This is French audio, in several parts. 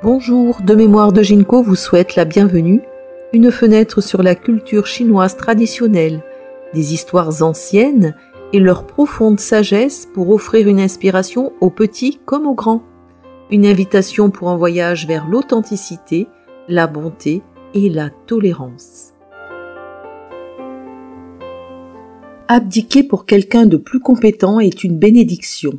Bonjour, De Mémoire de Jinko vous souhaite la bienvenue, une fenêtre sur la culture chinoise traditionnelle, des histoires anciennes et leur profonde sagesse pour offrir une inspiration aux petits comme aux grands. Une invitation pour un voyage vers l'authenticité, la bonté et la tolérance. Abdiquer pour quelqu'un de plus compétent est une bénédiction.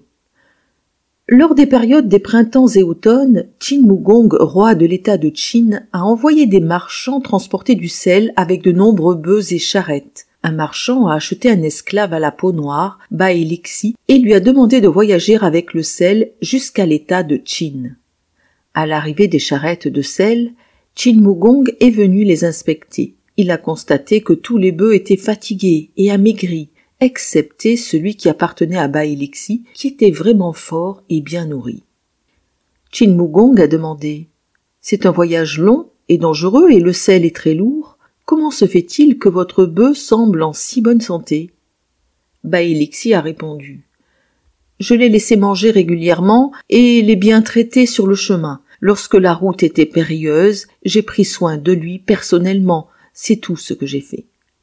Lors des périodes des printemps et automnes, Qin Mugong, roi de l'état de Qin, a envoyé des marchands transporter du sel avec de nombreux bœufs et charrettes. Un marchand a acheté un esclave à la peau noire, Bai Lixi, et lui a demandé de voyager avec le sel jusqu'à l'état de Qin. À l'arrivée des charrettes de sel, Qin Mugong est venu les inspecter. Il a constaté que tous les bœufs étaient fatigués et amaigris, excepté celui qui appartenait à Bai Lixi, qui était vraiment fort et bien nourri. Qin Mugong a demandé « C'est un voyage long et dangereux et le sel est très lourd. Comment se fait-il que votre bœuf semble en si bonne santé ?» Bai Lixi a répondu « Je l'ai laissé manger régulièrement et l'ai bien traité sur le chemin. Lorsque la route était périlleuse, j'ai pris soin de lui personnellement. C'est tout ce que j'ai fait. »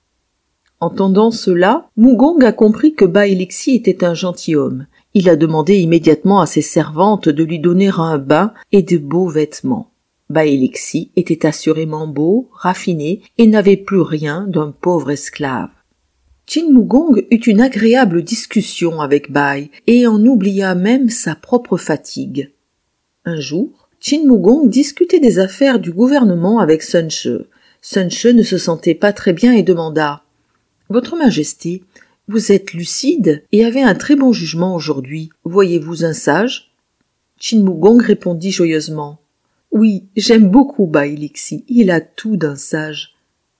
Entendant cela, Mugong a compris que Bai Lixi était un gentilhomme. Il a demandé immédiatement à ses servantes de lui donner un bain et de beaux vêtements. Bai Lixi était assurément beau, raffiné et n'avait plus rien d'un pauvre esclave. Qin Mugong eut une agréable discussion avec Bai et en oublia même sa propre fatigue. Un jour, Qin Mugong discutait des affaires du gouvernement avec Sun She. Sun She ne se sentait pas très bien et demanda « Votre Majesté, vous êtes lucide et avez un très bon jugement aujourd'hui. Voyez-vous un sage ?» Qin Mugong répondit joyeusement « Oui, j'aime beaucoup Bai Lixi, il a tout d'un sage. »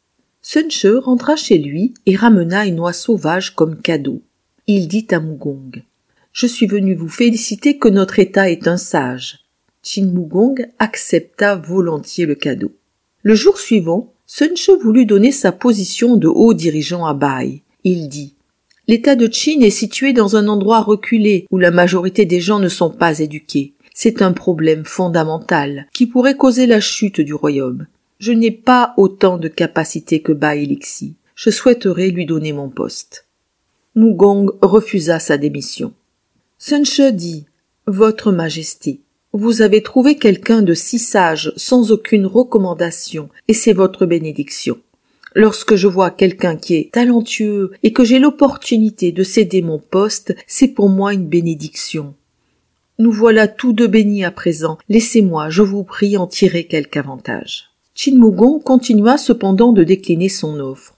Sun She rentra chez lui et ramena une oie sauvage comme cadeau. Il dit à Mugong « Je suis venu vous féliciter que notre État est un sage. » Qin Mugong accepta volontiers le cadeau. Le jour suivant, Sun She voulut donner sa position de haut dirigeant à Bai. Il dit « L'état de Qin est situé dans un endroit reculé où la majorité des gens ne sont pas éduqués. C'est un problème fondamental qui pourrait causer la chute du royaume. Je n'ai pas autant de capacité que Bai Lixi. Je souhaiterais lui donner mon poste. » Mugong refusa sa démission. Sun She dit « Votre Majesté, vous avez trouvé quelqu'un de si sage sans aucune recommandation et c'est votre bénédiction. Lorsque je vois quelqu'un qui est talentueux et que j'ai l'opportunité de céder mon poste, c'est pour moi une bénédiction. Nous voilà tous deux bénis à présent. Laissez-moi, je vous prie, en tirer quelque avantage. » Qin Mugong continua cependant de décliner son offre.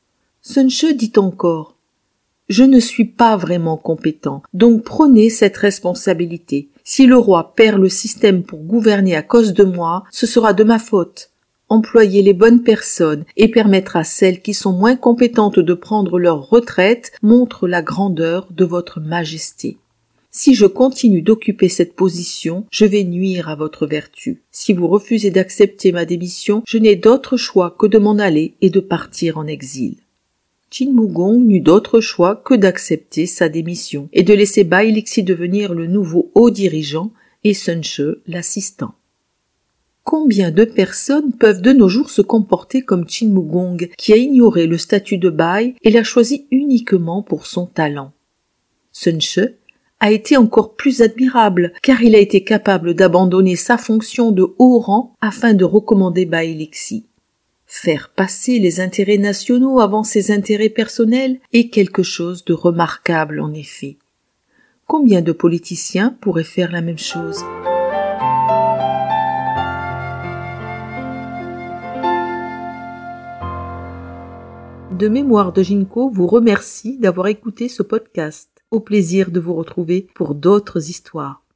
Sun She dit encore « Je ne suis pas vraiment compétent, donc prenez cette responsabilité. Si le roi perd le système pour gouverner à cause de moi, ce sera de ma faute. Employez les bonnes personnes et permettre à celles qui sont moins compétentes de prendre leur retraite montre la grandeur de votre majesté. Si je continue d'occuper cette position, je vais nuire à votre vertu. Si vous refusez d'accepter ma démission, je n'ai d'autre choix que de m'en aller et de partir en exil. » Qin Mugong n'eut d'autre choix que d'accepter sa démission et de laisser Bai Lixi devenir le nouveau haut dirigeant et Sun She l'assistant. Combien de personnes peuvent de nos jours se comporter comme Qin Mugong qui a ignoré le statut de Bai et l'a choisi uniquement pour son talent? Sun She a été encore plus admirable car il a été capable d'abandonner sa fonction de haut rang afin de recommander Bai Lixi. Faire passer les intérêts nationaux avant ses intérêts personnels est quelque chose de remarquable en effet. Combien de politiciens pourraient faire la même chose? De Mémoire de Jinko vous remercie d'avoir écouté ce podcast. Au plaisir de vous retrouver pour d'autres histoires.